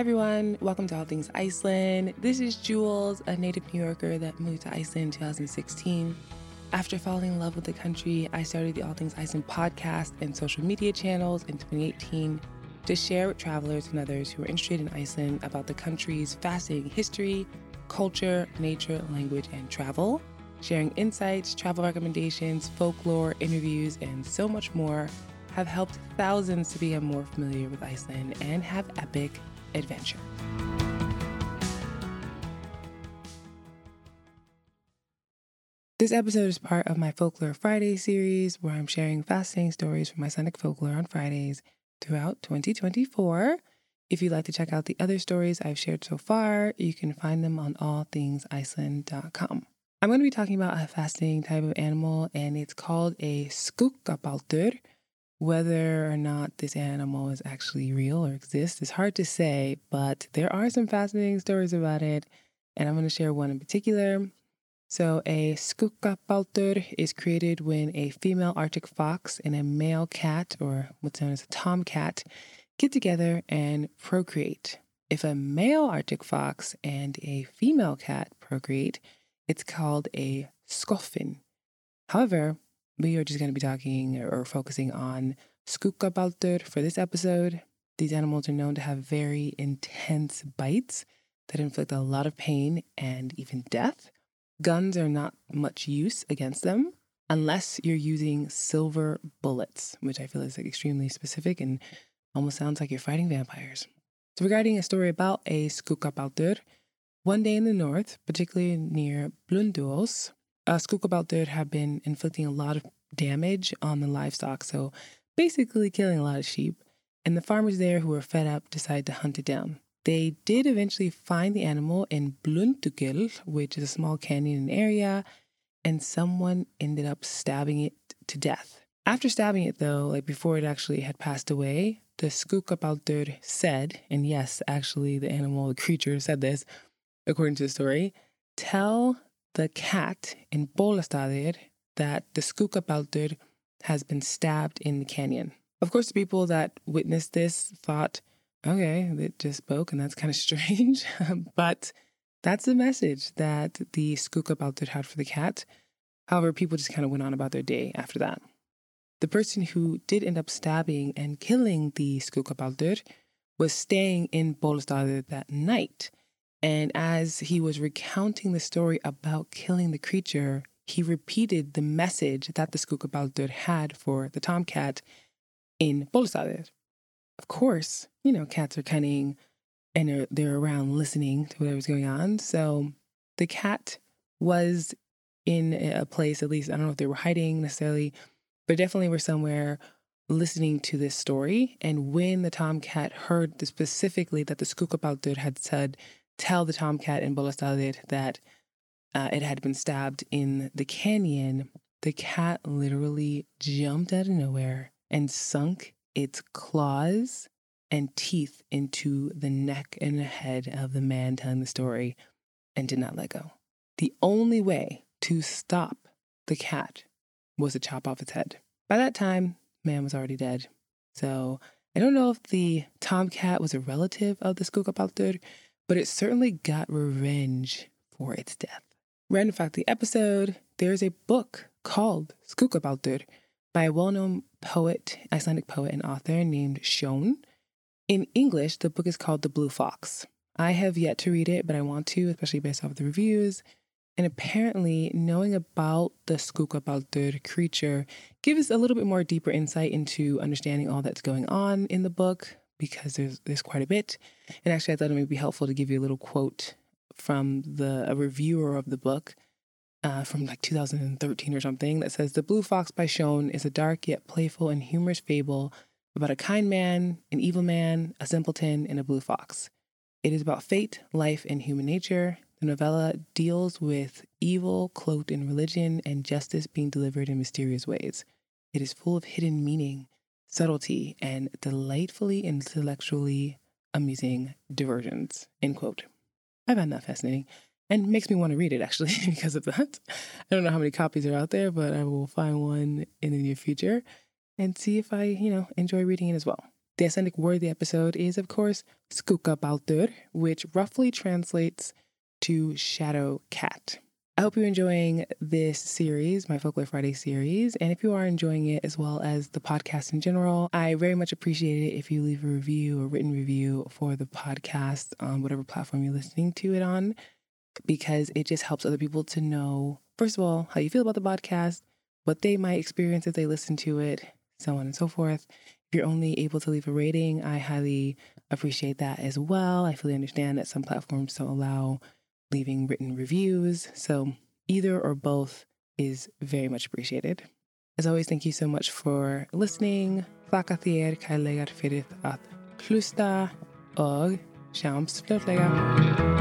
everyone, welcome to All Things Iceland. This is Jules, a native New Yorker that moved to Iceland in 2016. After falling in love with the country, I started the All Things Iceland podcast and social media channels in 2018 to share with travelers and others who are interested in Iceland about the country's fascinating history, culture, nature, language, and travel, sharing insights, travel recommendations, folklore, interviews, and so much more have helped thousands to become more familiar with Iceland and have epic adventure. This episode is part of my Folklore Friday series, where I'm sharing fascinating stories from Icelandic folklore on Fridays throughout 2024. If you'd like to check out the other stories I've shared so far, you can find them on allthingsiceland.com. I'm going to be talking about a fascinating type of animal, and it's called a skuggabaldur. Whether or not this animal is actually real or exists is hard to say, but there are some fascinating stories about it, and I'm going to share one in particular. So a skuggabaldur is created when a female Arctic fox and a male cat, or what's known as a tomcat, get together and procreate. If a male Arctic fox and a female cat procreate, it's called a skoffin. However, we are just going to be talking or focusing on skuggabaldur for this episode. These animals are known to have very intense bites that inflict a lot of pain and even death. Guns are not much use against them unless you're using silver bullets, which I feel is extremely specific and almost sounds like you're fighting vampires. So regarding a story about a skuggabaldur, one day in the north, particularly near Blönduós, skuggabaldur have been inflicting a lot of damage on the livestock, so basically killing a lot of sheep, and the farmers there who were fed up decided to hunt it down. They did eventually find the animal in Blöndugil, which is a small canyon area, and someone ended up stabbing it to death. After stabbing it though, before it actually had passed away, the skuggabaldur said, and yes, actually the animal, the creature said this, according to the story, tell the cat in Bolastaðir that the skuggabaldur has been stabbed in the canyon. Of course, the people that witnessed this thought, okay, it just spoke, and that's kind of strange. But that's the message that the skuggabaldur had for the cat. However, people just kind of went on about their day after that. The person who did end up stabbing and killing the skuggabaldur was staying in Bolastaðir that night. And as he was recounting the story about killing the creature, he repeated the message that the skuggabaldur had for the tomcat in Bolastaðir. Of course, cats are cunning and they're around listening to whatever's going on. So the cat was in a place, at least, I don't know if they were hiding necessarily, but definitely were somewhere listening to this story. And when the tomcat heard specifically that the skuggabaldur had said, tell the tomcat in Bolastaðir that it had been stabbed in the canyon, the cat literally jumped out of nowhere and sunk its claws and teeth into the neck and the head of the man telling the story and did not let go. The only way to stop the cat was to chop off its head. By that time, man was already dead. So I don't know if the tomcat was a relative of the skuggabaldur, but it certainly got revenge for its death. Random fact, the episode, there's a book called Skuggabaldur by a well-known poet, Icelandic poet and author named Sjón. In English, the book is called The Blue Fox. I have yet to read it, but I want to, especially based off the reviews. And apparently, knowing about the skuggabaldur creature gives a little bit more deeper insight into understanding all that's going on in the book, because there's quite a bit. And actually, I thought it might be helpful to give you a little quote from a reviewer of the book from 2013 or something that says, "The Blue Fox by Sjón is a dark yet playful and humorous fable about a kind man, an evil man, a simpleton, and a blue fox. It is about fate, life, and human nature. The novella deals with evil cloaked in religion and justice being delivered in mysterious ways. It is full of hidden meaning, subtlety, and delightfully intellectually amusing diversions." End quote. I find that fascinating and makes me want to read it, actually, because of that. I don't know how many copies are out there, but I will find one in the near future and see if I, enjoy reading it as well. The Icelandic word of the episode is, of course, skuggabaldur, which roughly translates to shadow cat. I hope you're enjoying this series, my Folklore Friday series. And if you are enjoying it as well as the podcast in general, I very much appreciate it if you leave a review, a written review for the podcast on whatever platform you're listening to it on, because it just helps other people to know, first of all, how you feel about the podcast, what they might experience if they listen to it, so on and so forth. If you're only able to leave a rating, I highly appreciate that as well. I fully understand that some platforms don't allow leaving written reviews, so either or both is very much appreciated. As always, thank you so much for listening. Þakka þér kærlega fyrir að hlusta og sjáumst fljótlega.